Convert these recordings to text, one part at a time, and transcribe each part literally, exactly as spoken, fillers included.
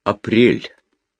Апрель.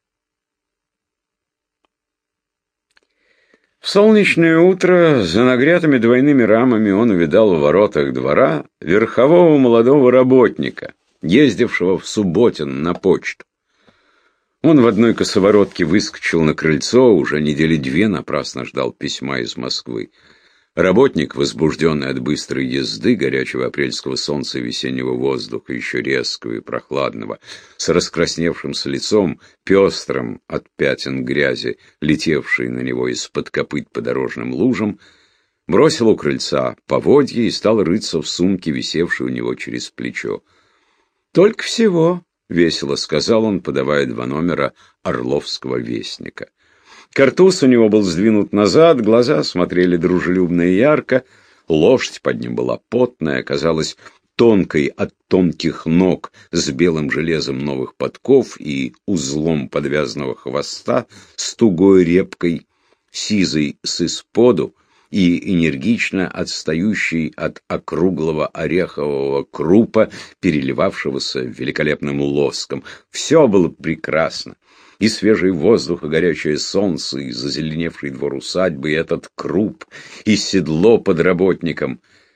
В солнечное утро за нагрятыми двойными рамами он увидал в воротах двора верхового молодого работника, ездившего в Субботин на почту. Он в одной косоворотке выскочил на крыльцо, уже недели две напрасно ждал письма из Москвы. Работник, возбужденный от быстрой езды, горячего апрельского солнца и весеннего воздуха, еще резкого и прохладного, с раскрасневшимся лицом, пестрым от пятен грязи, летевшей на него из-под копыт по дорожным лужам, бросил у крыльца поводья и стал рыться в сумке, висевшей у него через плечо. «Только всего», — весело сказал он, подавая два номера Орловского вестника. Картуз у него был сдвинут назад, глаза смотрели дружелюбно и ярко, лошадь под ним была потная, казалась тонкой от тонких ног, с белым железом новых подков и узлом подвязанного хвоста, с тугой репкой, сизой с исподу и энергично отстающей от округлого орехового крупа, переливавшегося великолепным лоском. Все было прекрасно. И свежий воздух, и горячее солнце, и зазеленевший двор усадьбы, и этот круп, и седло под работником.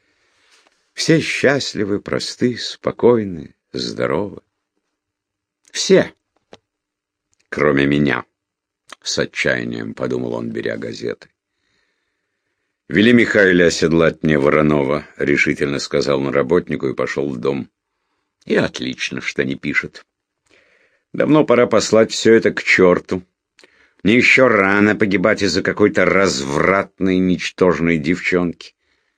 Все счастливы, просты, спокойны, здоровы. Все, кроме меня, с отчаянием подумал он, беря газеты. «Вели Михаила оседлать мне Воронова», — решительно сказал он работнику и пошел в дом. И отлично, что не пишет. Давно пора послать все это к черту. Мне еще рано погибать из-за какой-то развратной, ничтожной девчонки.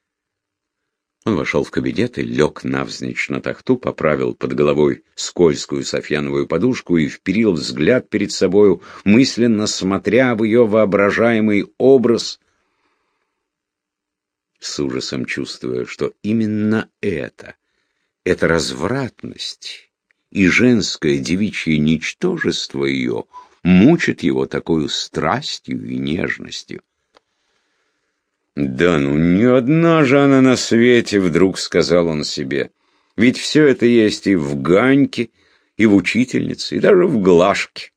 Он вошел в кабинет и лег навзничь на тахту, поправил под головой скользкую софьяновую подушку и вперил взгляд перед собою, мысленно смотря в ее воображаемый образ, с ужасом чувствуя, что именно это, эта развратность и женское девичье ничтожество ее мучит его такой страстью и нежностью. «Да ну, не одна же она на свете», — вдруг сказал он себе. «Ведь все это есть и в Ганьке, и в учительнице, и даже в Глашке».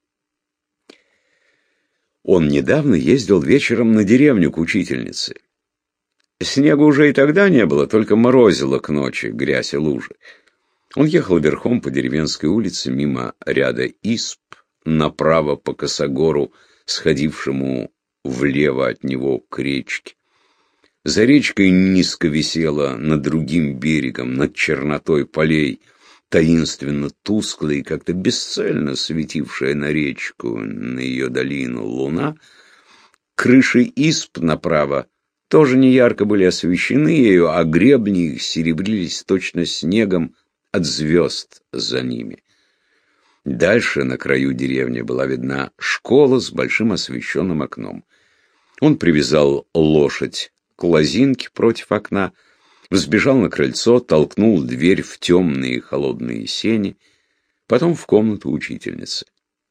Он недавно ездил вечером на деревню к учительнице. Снега уже и тогда не было, только морозило к ночи, грязь и лужи. Он ехал верхом по деревенской улице мимо ряда исп, направо по косогору, сходившему влево от него к речке. За речкой низко висела над другим берегом, над чернотой полей, таинственно тусклая и как-то бесцельно светившая на речку, на ее долину луна. Крыши исп направо тоже неярко были освещены ею, а гребни их серебрились точно снегом от звезд за ними. Дальше на краю деревни была видна школа с большим освещенным окном. Он привязал лошадь к лозинке против окна, взбежал на крыльцо, толкнул дверь в темные холодные сени, потом в комнату учительницы.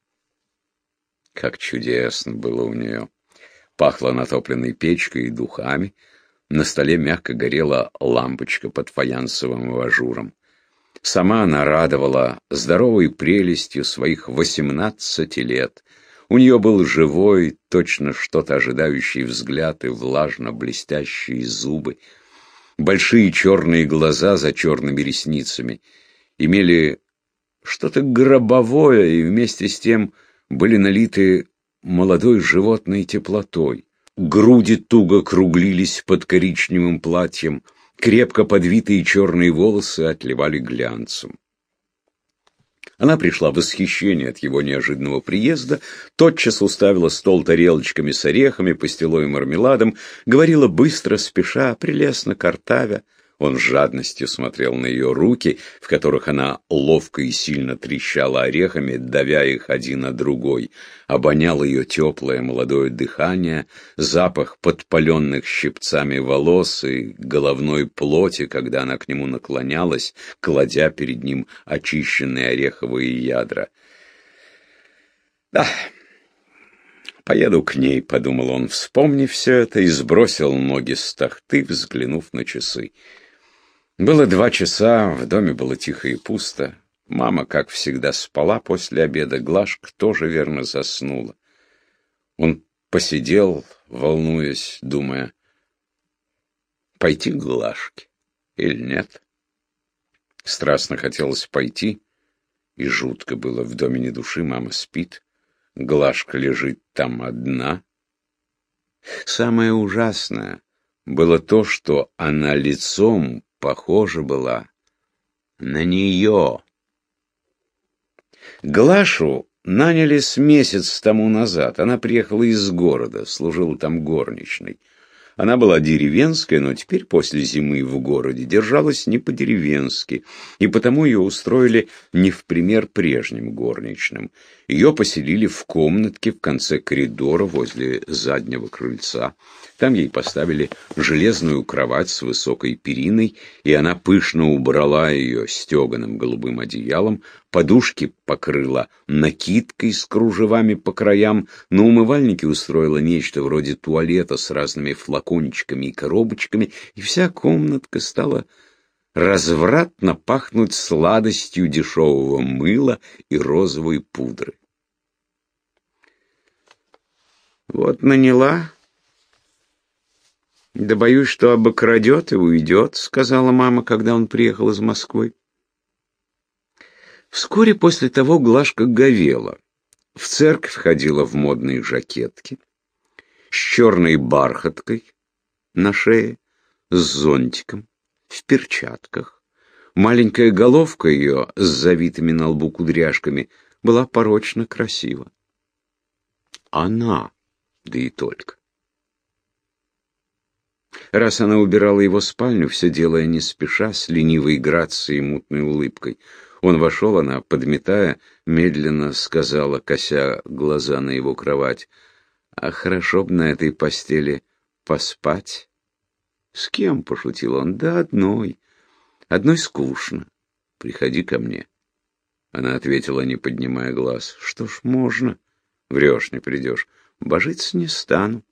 Как чудесно было у нее! Пахло натопленной печкой и духами, на столе мягко горела лампочка под фаянсовым абажуром. Сама она радовала здоровой прелестью своих восемнадцати лет. У нее был живой, точно что-то ожидающий взгляд и влажно-блестящие зубы. Большие черные глаза за черными ресницами имели что-то гробовое и вместе с тем были налиты молодой животной теплотой. Груди туго круглились под коричневым платьем, крепко подвитые черные волосы отливали глянцем. Она пришла в восхищение от его неожиданного приезда, тотчас уставила стол тарелочками с орехами, пастилой и мармеладом, говорила быстро, спеша, прелестно картавя. Он с жадностью смотрел на ее руки, в которых она ловко и сильно трещала орехами, давя их один на другой. Обонял ее теплое молодое дыхание, запах подпаленных щипцами волос и головной плоти, когда она к нему наклонялась, кладя перед ним очищенные ореховые ядра. «Да, поеду к ней», — подумал он, вспомнив все это, и сбросил ноги с тахты, взглянув на часы. Было два часа, в доме было тихо и пусто. Мама, как всегда, спала после обеда, Глашка тоже верно заснула. Он посидел, волнуясь, думая, пойти к Глашке или нет. Страстно хотелось пойти, и жутко было. В доме ни души, мама спит, Глашка лежит там одна. Самое ужасное было то, что она лицом похожа была на нее. Глашу наняли с месяц тому назад. Она приехала из города, служила там горничной. Она была деревенская, но теперь после зимы в городе держалась не по-деревенски, и потому ее устроили не в пример прежним горничным. Ее поселили в комнатке в конце коридора возле заднего крыльца. Там ей поставили железную кровать с высокой периной, и она пышно убрала ее стеганым голубым одеялом, подушки покрыла накидкой с кружевами по краям, на умывальнике устроила нечто вроде туалета с разными флакончиками и коробочками, и вся комнатка стала развратно пахнуть сладостью дешевого мыла и розовой пудры. Вот наняла... «Да боюсь, что обокрадет и уйдет», — сказала мама, когда он приехал из Москвы. Вскоре после того Глашка говела. В церковь ходила в модной жакетке, с черной бархаткой на шее, с зонтиком, в перчатках. Маленькая головка ее с завитыми на лбу кудряшками была порочно красива. Она, да и только. Раз она убирала его спальню, все делая не спеша, с ленивой грацией и мутной улыбкой. Он вошел, она, подметая, медленно сказала, кося глаза на его кровать, «А хорошо б на этой постели поспать». «С кем?» — пошутил он. «Да одной. Одной скучно. Приходи ко мне». Она ответила, не поднимая глаз, «Что ж, можно. Врешь, не придешь. Божиться не стану».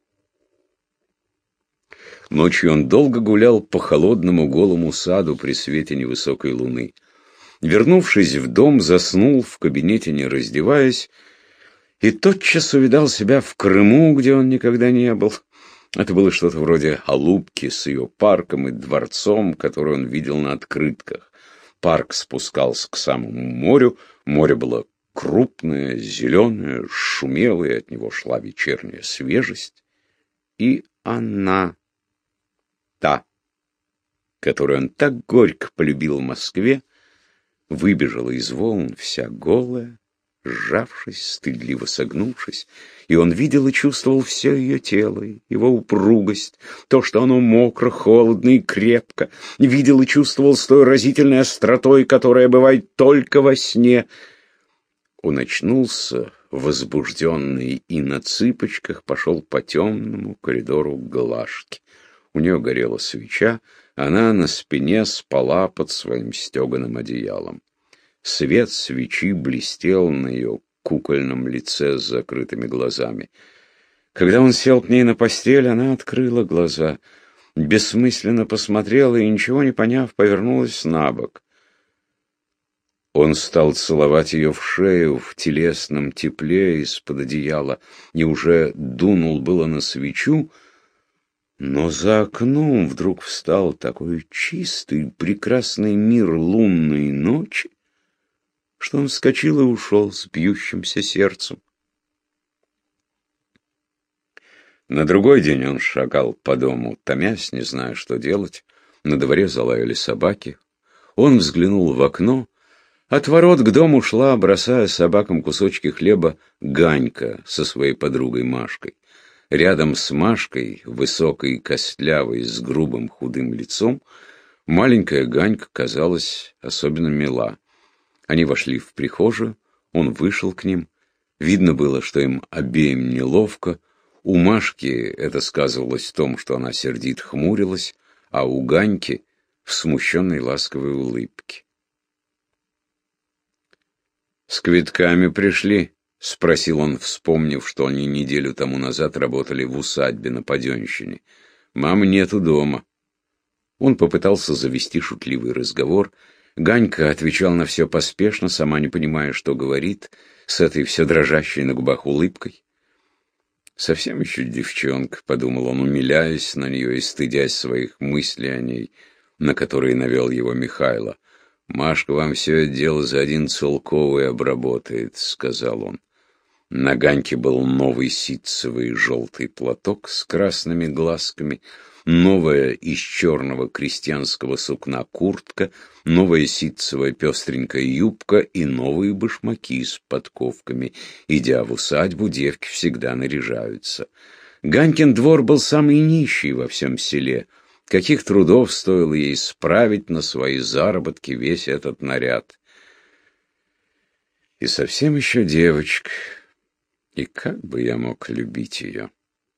Ночью он долго гулял по холодному голому саду при свете невысокой луны. Вернувшись в дом, заснул в кабинете, не раздеваясь, и тотчас увидал себя в Крыму, где он никогда не был. Это было что-то вроде Алупки с ее парком и дворцом, который он видел на открытках. Парк спускался к самому морю, море было крупное, зеленое, шумело, и от него шла вечерняя свежесть. И она... Та, которую он так горько полюбил в Москве, выбежала из волн вся голая, сжавшись, стыдливо согнувшись, и он видел и чувствовал все ее тело, его упругость, то, что оно мокро, холодно и крепко, видел и чувствовал с той разительной остротой, которая бывает только во сне. Он очнулся, возбужденный, и на цыпочках пошел по темному коридору к Глашке. У нее горела свеча, она на спине спала под своим стеганым одеялом. Свет свечи блестел на ее кукольном лице с закрытыми глазами. Когда он сел к ней на постель, она открыла глаза, бессмысленно посмотрела и, ничего не поняв, повернулась на бок. Он стал целовать ее в шею в телесном тепле из-под одеяла и уже дунул было на свечу, но за окном вдруг встал такой чистый, прекрасный мир лунной ночи, что он вскочил и ушел с бьющимся сердцем. На другой день он шагал по дому, томясь, не зная, что делать. На дворе залаяли собаки. Он взглянул в окно. От ворот к дому шла, бросая собакам кусочки хлеба, Ганька со своей подругой Машкой. Рядом с Машкой, высокой и костлявой, с грубым худым лицом, маленькая Ганька казалась особенно мила. Они вошли в прихожую, он вышел к ним. Видно было, что им обеим неловко. У Машки это сказывалось в том, что она сердито хмурилась, а у Ганьки в смущенной ласковой улыбке. «С квитками пришли?» — спросил он, вспомнив, что они неделю тому назад работали в усадьбе на Паденщине. «Мамы нету дома». Он попытался завести шутливый разговор. Ганька отвечал на все поспешно, сама не понимая, что говорит, с этой все дрожащей на губах улыбкой. «Совсем еще девчонка», — подумал он, умиляясь на нее и стыдясь своих мыслей о ней, на которые навел его Михайло. «Машка вам все это дело за один целковый обработает», — сказал он. На Ганьке был новый ситцевый желтый платок с красными глазками, новая из черного крестьянского сукна куртка, новая ситцевая пестренькая юбка и новые башмаки с подковками. Идя в усадьбу, девки всегда наряжаются. Ганькин двор был самый нищий во всем селе. Каких трудов стоило ей справить на свои заработки весь этот наряд. И совсем еще девочка. И как бы я мог любить ее?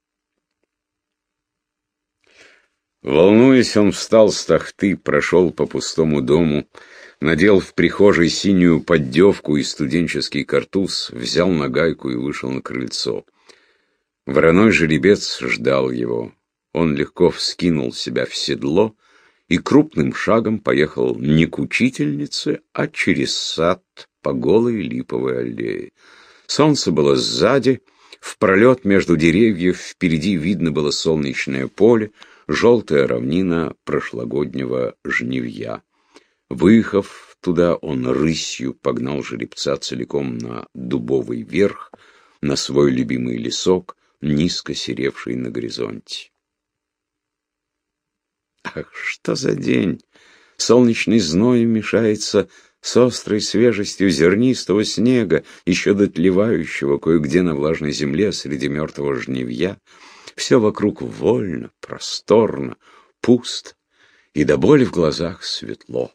Волнуясь, он встал с тахты, прошел по пустому дому, надел в прихожей синюю поддевку и студенческий картуз, взял нагайку и вышел на крыльцо. Вороной жеребец ждал его. Он легко вскинул себя в седло и крупным шагом поехал не к учительнице, а через сад по голой липовой аллее. Солнце было сзади, в пролет между деревьев впереди видно было солнечное поле, желтая равнина прошлогоднего жнивья. Выехав туда, он рысью погнал жеребца целиком на дубовый верх, на свой любимый лесок, низко серевший на горизонте. Ах, что за день! Солнечный зной мешается с острой свежестью зернистого снега, еще дотлевающего кое-где на влажной земле среди мертвого жнивья. Все вокруг вольно, просторно, пусто, и до боли в глазах светло.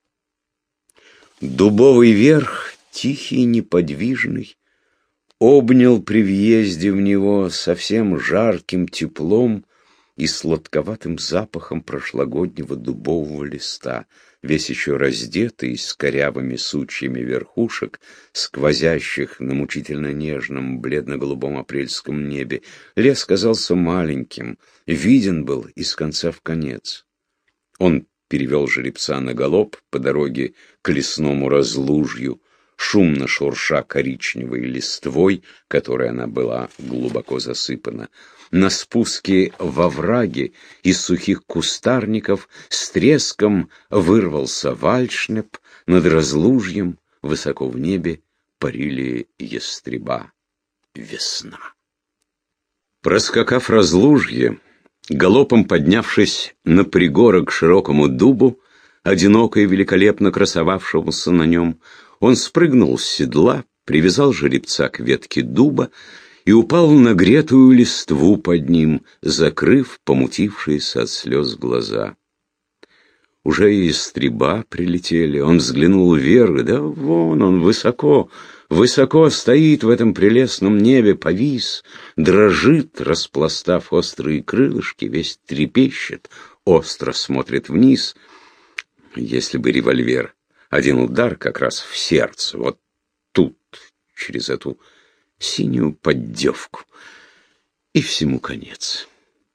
Дубовый верх, тихий, неподвижный, обнял при въезде в него совсем жарким теплом и сладковатым запахом прошлогоднего дубового листа, весь еще раздетый, с корявыми сучьями верхушек, сквозящих на мучительно нежном бледно-голубом апрельском небе. Лес казался маленьким, виден был из конца в конец. Он перевел жеребца на галоп по дороге к лесному разлужью, шумно шурша коричневой листвой, которой она была глубоко засыпана. На спуске во враге из сухих кустарников с треском вырвался вальшнеп, над разлужьем высоко в небе парили ястреба. Весна. Проскакав разлужье, галопом поднявшись на пригорок к широкому дубу, одиноко и великолепно красовавшемуся на нем, он спрыгнул с седла, привязал жеребца к ветке дуба и упал на нагретую листву под ним, закрыв помутившиеся от слез глаза. Уже и ястреба прилетели, он взглянул вверх, да вон он высоко, высоко стоит в этом прелестном небе, повис, дрожит, распластав острые крылышки, весь трепещет, остро смотрит вниз. Если бы револьвер, один удар как раз в сердце, вот тут, через эту синюю поддевку, и всему конец.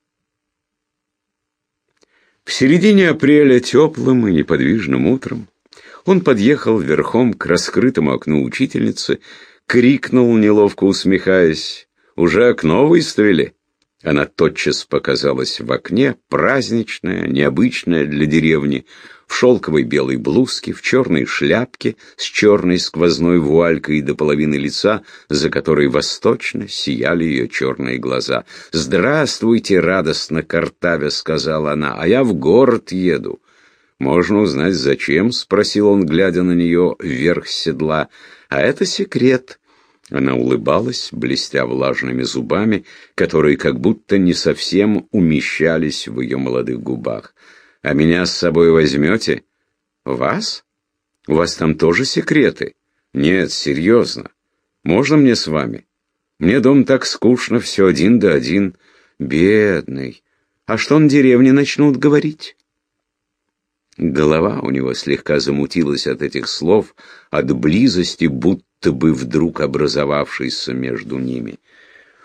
В середине апреля, теплым и неподвижным утром, он подъехал верхом к раскрытому окну учительницы, крикнул, неловко усмехаясь: «Уже окно выставили?» Она тотчас показалась в окне, праздничная, необычная для деревни, в шелковой белой блузке, в черной шляпке с черной сквозной вуалькой до половины лица, за которой восточно сияли ее черные глаза. «Здравствуйте, радостно картавя», — сказала она, — «а я в город еду». «Можно узнать, зачем?» — спросил он, глядя на нее вверх седла. «А это секрет». Она улыбалась, блестя влажными зубами, которые как будто не совсем умещались в ее молодых губах. «А меня с собой возьмете?» «Вас? У вас там тоже секреты?» «Нет, серьезно. Можно мне с вами? Мне дома так скучно, все один да один». «Бедный. А что на деревне начнут говорить?» Голова у него слегка замутилась от этих слов, от близости, будто бы вдруг образовавшейся между ними.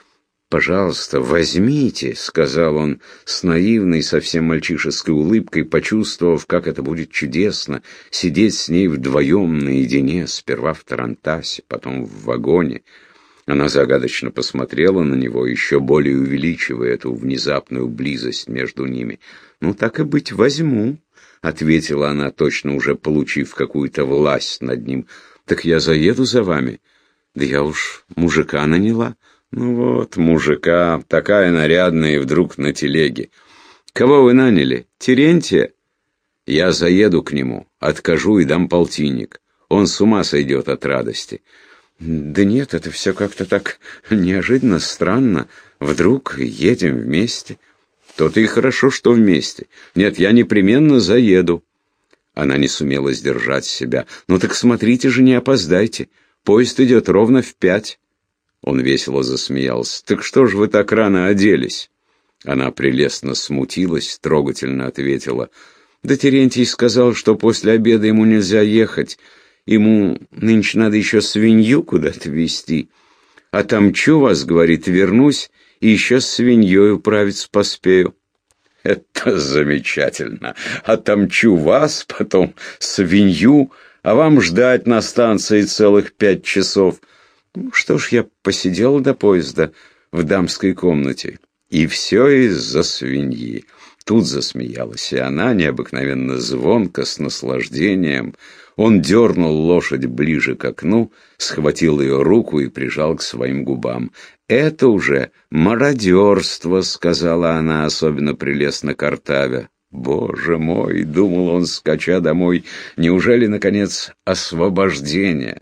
«Пожалуйста, возьмите», — сказал он с наивной, совсем мальчишеской улыбкой, почувствовав, как это будет чудесно, сидеть с ней вдвоем наедине, сперва в тарантасе, потом в вагоне. Она загадочно посмотрела на него, еще более увеличивая эту внезапную близость между ними. «Ну, так и быть, возьму», — ответила она, точно уже получив какую-то власть над ним. «Так я заеду за вами. Да я уж мужика наняла». «Ну вот, мужика, такая нарядная и вдруг на телеге. Кого вы наняли? Терентия? Я заеду к нему, откажу и дам полтинник. Он с ума сойдет от радости». «Да нет, это все как-то так неожиданно, странно. Вдруг едем вместе». «То-то и хорошо, что вместе. Нет, я непременно заеду». Она не сумела сдержать себя. «Ну так смотрите же, не опоздайте. Поезд идет ровно в пять». Он весело засмеялся. «Так что ж вы так рано оделись?» Она прелестно смутилась, трогательно ответила. «Да Терентий сказал, что после обеда ему нельзя ехать. Ему нынче надо еще свинью куда-то везти. Отомчу вас, — говорит, — вернусь, и еще с свиньей управиться поспею». «Это замечательно. Отомчу вас, потом свинью, а вам ждать на станции целых пять часов». Ну, что ж, я посидела до поезда в дамской комнате. И все из-за свиньи. Тут засмеялась и она, необыкновенно звонко, с наслаждением. Он дернул лошадь ближе к окну, схватил ее руку и прижал к своим губам. «Это уже мародерство», — сказала она, особенно прелестно картавя. «Боже мой!» — думал он, скача домой. «Неужели, наконец, освобождение?»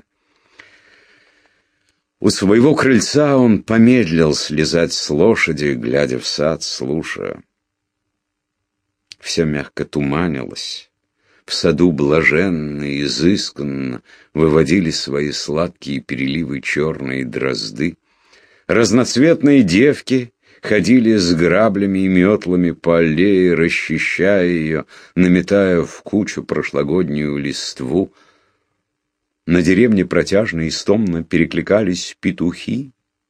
У своего крыльца он помедлил слезать с лошади, глядя в сад, слушая. Все мягко туманилось. В саду блаженно и изысканно выводили свои сладкие переливы черные дрозды. Разноцветные девки ходили с граблями и метлами по аллее, расчищая ее, наметая в кучу прошлогоднюю листву. На деревне протяжно и стомно перекликались петухи.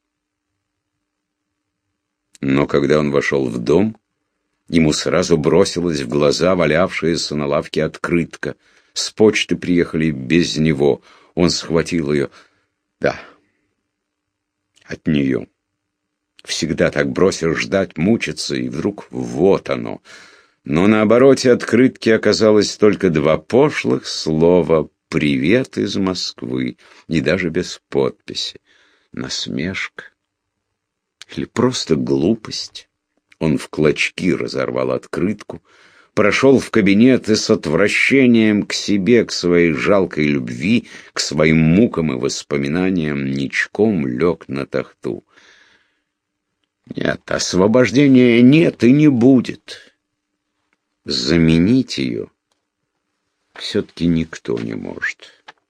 Но когда он вошел в дом, ему сразу бросилась в глаза валявшаяся на лавке открытка. С почты приехали без него. Он схватил ее. Да, от нее. Всегда так бросишь ждать, мучиться, и вдруг вот оно. Но на обороте открытки оказалось только два пошлых слова «Привет из Москвы», и даже без подписи. Насмешка или просто глупость. Он в клочки разорвал открытку, прошел в кабинет и с отвращением к себе, к своей жалкой любви, к своим мукам и воспоминаниям ничком лег на тахту. Нет, освобождения нет и не будет. Заменить ее все-таки никто не может.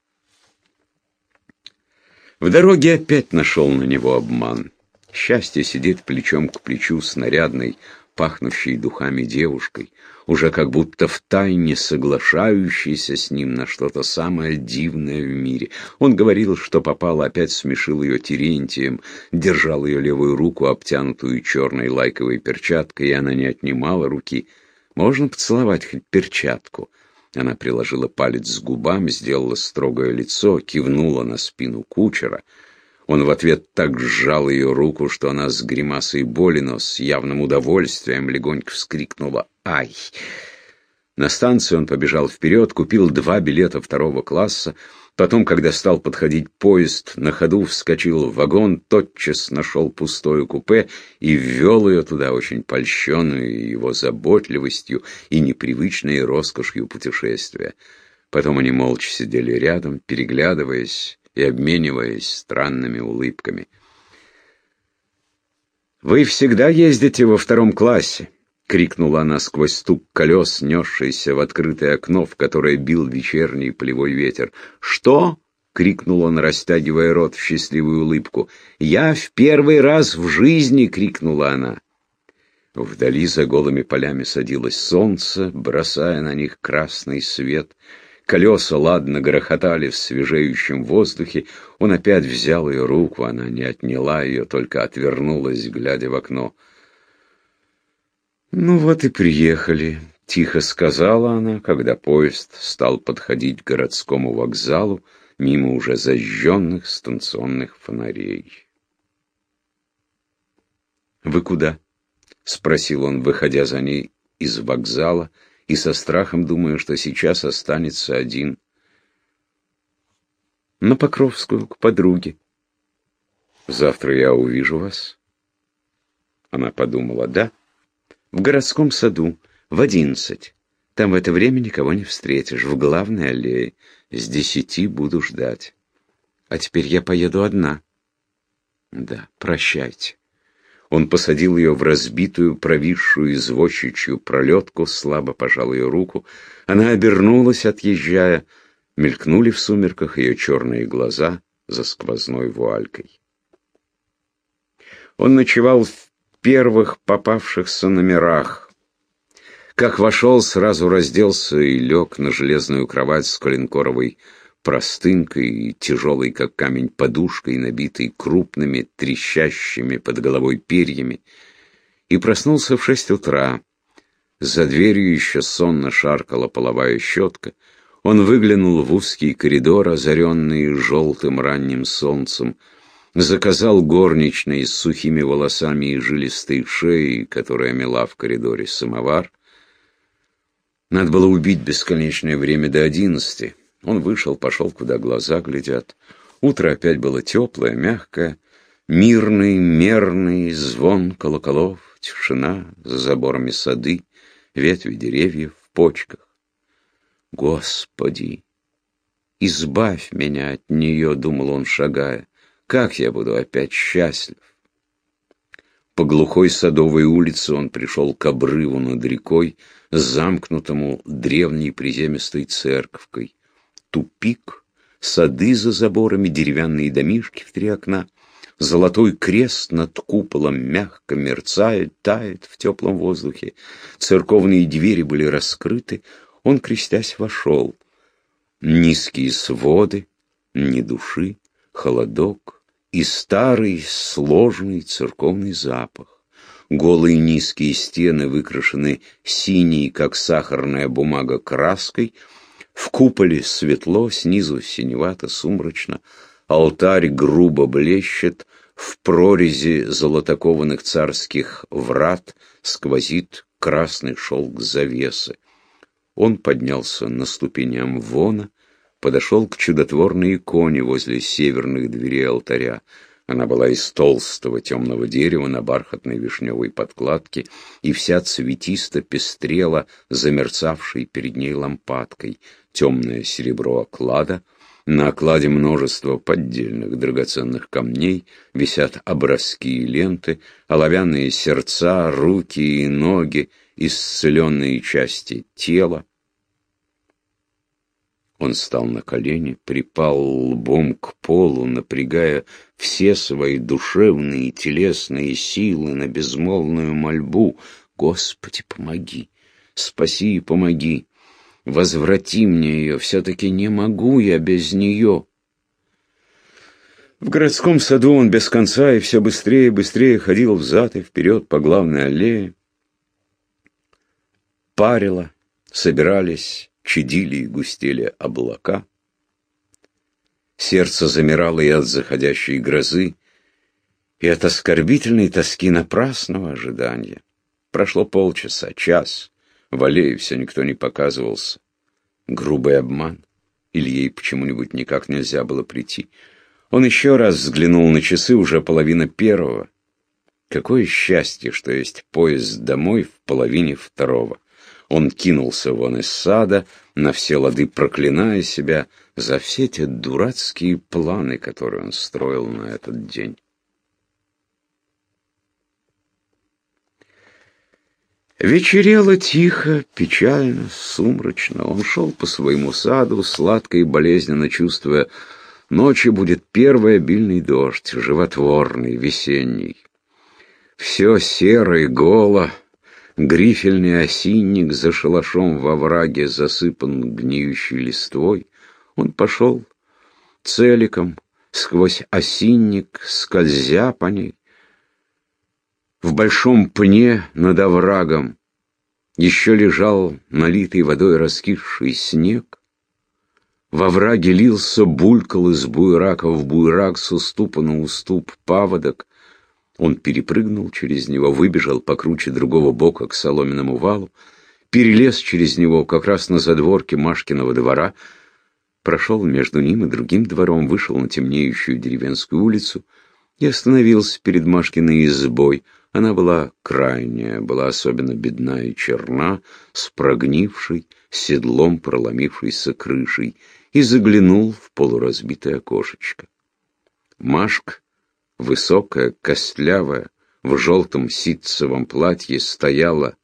В дороге опять нашел на него обман. Счастье сидит плечом к плечу с нарядной, пахнущей духами девушкой, уже как будто втайне соглашающейся с ним на что-то самое дивное в мире. Он говорил, что попало, опять смешил ее Терентием, держал ее левую руку, обтянутую черной лайковой перчаткой, и она не отнимала руки. «Можно поцеловать хоть перчатку?» Она приложила палец к губам, сделала строгое лицо, кивнула на спину кучера. Он в ответ так сжал ее руку, что она с гримасой боли, но с явным удовольствием легонько вскрикнула «Ай!». На станцию он побежал вперед, купил два билета второго класса. Потом, когда стал подходить поезд, на ходу вскочил в вагон, тотчас нашел пустое купе и ввел ее туда, очень польщенную его заботливостью и непривычной роскошью путешествия. Потом они молча сидели рядом, переглядываясь и обмениваясь странными улыбками. «Вы всегда ездите во втором классе?» — крикнула она сквозь стук колес, несшийся в открытое окно, в которое бил вечерний полевой ветер. «Что?» — крикнул он, растягивая рот в счастливую улыбку. «Я в первый раз в жизни!» — крикнула она. Вдали за голыми полями садилось солнце, бросая на них красный свет. Колеса ладно грохотали в свежеющем воздухе. Он опять взял ее руку, она не отняла ее, только отвернулась, глядя в окно. «Ну вот и приехали», — тихо сказала она, когда поезд стал подходить к городскому вокзалу, мимо уже зажженных станционных фонарей. «Вы куда?» — спросил он, выходя за ней из вокзала, и со страхом думая, что сейчас останется один. «На Покровскую, к подруге». «Завтра я увижу вас». Она подумала: «Да, в городском саду, в одиннадцать. Там в это время никого не встретишь, в главной аллее. С десяти буду ждать. А теперь я поеду одна». «Да, прощайте». Он посадил ее в разбитую, провисшую извозчичью пролетку, слабо пожал ее руку. Она обернулась, отъезжая. Мелькнули в сумерках ее черные глаза за сквозной вуалькой. Он ночевал в первых попавшихся номерах. Как вошел, сразу разделся и лег на железную кровать с коленкоровой простынкой и тяжелой, как камень, подушкой, набитой крупными, трещащими под головой перьями, и проснулся в шесть утра. За дверью еще сонно шаркала половая щетка. Он выглянул в узкий коридор, озаренный желтым ранним солнцем, заказал горничной с сухими волосами и жилистой шеей, которая мела в коридоре, самовар. Надо было убить бесконечное время до одиннадцати. Он вышел, пошел, куда глаза глядят. Утро опять было теплое, мягкое. Мирный, мерный звон колоколов, тишина, за заборами сады, ветви деревьев в почках. «Господи, избавь меня от нее», — думал он, шагая. «Как я буду опять счастлив?» По глухой садовой улице он пришел к обрыву над рекой, замкнутому древней приземистой церковкой. Тупик, сады за заборами, деревянные домишки в три окна. Золотой крест над куполом мягко мерцает, тает в теплом воздухе. Церковные двери были раскрыты. Он, крестясь, вошел. Низкие своды, ни души, холодок и старый сложный церковный запах. Голые низкие стены выкрашены синей, как сахарная бумага, краской. В куполе светло, снизу синевато, сумрачно. Алтарь грубо блещет, в прорези золотокованных царских врат сквозит красный шелк завесы. Он поднялся на ступени амвона, подошел к чудотворной иконе возле северных дверей алтаря. Она была из толстого темного дерева на бархатной вишневой подкладке, и вся цветисто пестрела замерцавшей перед ней лампадкой. Темное серебро оклада, на окладе множество поддельных драгоценных камней, висят образки и ленты, оловянные сердца, руки и ноги, исцеленные части тела. Он стал на колени, припал лбом к полу, напрягая все свои душевные и телесные силы на безмолвную мольбу. «Господи, помоги! Спаси и помоги! Возврати мне ее! Все-таки не могу я без нее!» В городском саду он без конца и все быстрее и быстрее ходил взад и вперед по главной аллее. Парило, собирались, чадили и густели облака. Сердце замирало и от заходящей грозы, и от оскорбительной тоски напрасного ожидания. Прошло полчаса, час, в аллее все никто не показывался. Грубый обман, или ей почему-нибудь никак нельзя было прийти. Он еще раз взглянул на часы, уже половина первого. Какое счастье, что есть поезд домой в половине второго. Он кинулся вон из сада, на все лады проклиная себя за все те дурацкие планы, которые он строил на этот день. Вечерело тихо, печально, сумрачно. Он шел по своему саду, сладко и болезненно чувствуя, ночью будет первый обильный дождь, животворный, весенний. Все серо и голо, Грифельный осинник за шалашом во враге засыпан гниющей листвой. Он пошел целиком сквозь осинник, скользя по ней. В большом пне над оврагом еще лежал налитый водой раскисший снег. Во враге лился, булькал из буерака в буерак с уступа на уступ паводок. Он перепрыгнул через него, выбежал покруче другого бока к соломенному валу, перелез через него как раз на задворке Машкиного двора, прошел между ним и другим двором, вышел на темнеющую деревенскую улицу и остановился перед Машкиной избой. Она была крайняя, была особенно бедна и черна, с прогнившей, седлом проломившейся крышей, и заглянул в полуразбитое окошечко. Машка, высокая, костлявая, в желтом ситцевом платье, стояла,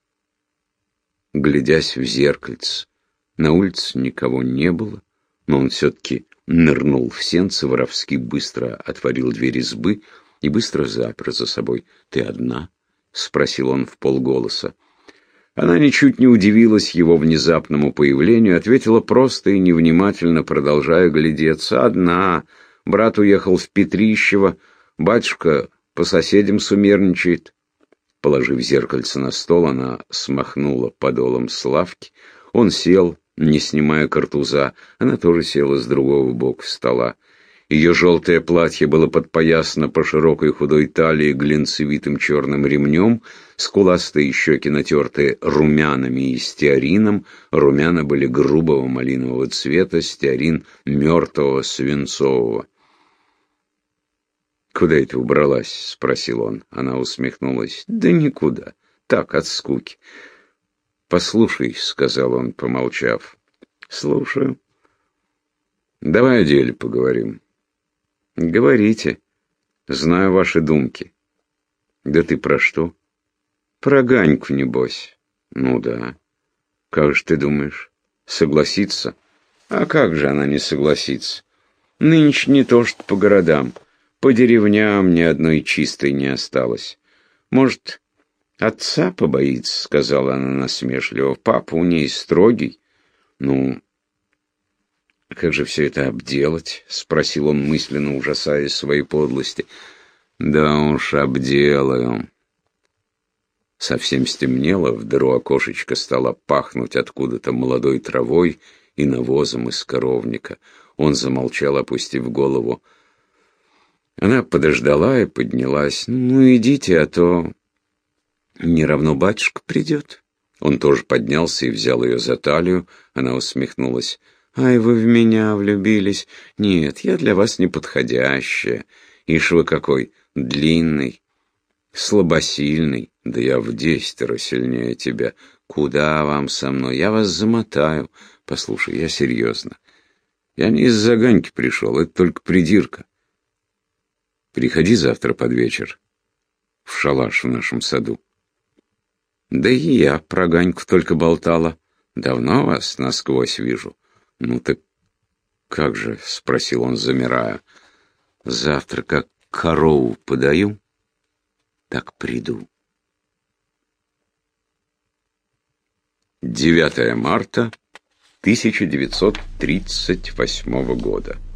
глядясь в зеркальце. На улице никого не было, но он все-таки нырнул в сенцы, воровски быстро отворил дверь избы и быстро запер за собой. «Ты одна?» — спросил он вполголоса. Она ничуть не удивилась его внезапному появлению, ответила просто и невнимательно, продолжая глядеться. «Одна. Брат уехал в Петрищево, батюшка по соседям сумерничает». Положив зеркальце на стол, она смахнула подолом с лавки. Он сел, не снимая картуза. Она тоже села с другого бока стола. Ее желтое платье было подпоясано по широкой худой талии глинцевитым черным ремнем, скуластые щеки натерты румянами и стеарином. Румяна были грубого малинового цвета, стеарин мертвого свинцового. «Куда это убралась?» — спросил он. Она усмехнулась. «Да никуда. Так, от скуки». «Послушай», — сказал он, помолчав. «Слушаю». «Давай о деле поговорим». «Говорите. Знаю ваши думки». «Да ты про что?» «Про Ганьку, небось». «Ну да. Как же ты думаешь, согласится?» «А как же она не согласится? Нынче не то что по городам. По деревням ни одной чистой не осталось. Может, отца побоится?» — сказала она насмешливо. «Папа у ней строгий». «Ну, как же все это обделать?» — спросил он, мысленно ужасаясь своей подлости. «Да уж, обделаю». Совсем стемнело, в дыру окошечка стало пахнуть откуда-то молодой травой и навозом из коровника. Он замолчал, опустив голову. Она подождала и поднялась. «Ну, идите, а то не равно батюшка придет». Он тоже поднялся и взял ее за талию. Она усмехнулась. «Ай, вы в меня влюбились. Нет, я для вас неподходящая. Ишь вы какой длинный, слабосильный. Да я в десятеро сильнее тебя. Куда вам со мной? Я вас замотаю. Послушай, я серьезно. Я не из-за Ганьки пришел, это только придирка. Приходи завтра под вечер в шалаш в нашем саду». «Да и я про Ганьку только болтала. Давно вас насквозь вижу». «Ну так как же?» — спросил он, замирая. «Завтра как корову подаю, так приду». девятое марта тысяча девятьсот тридцать восьмого года.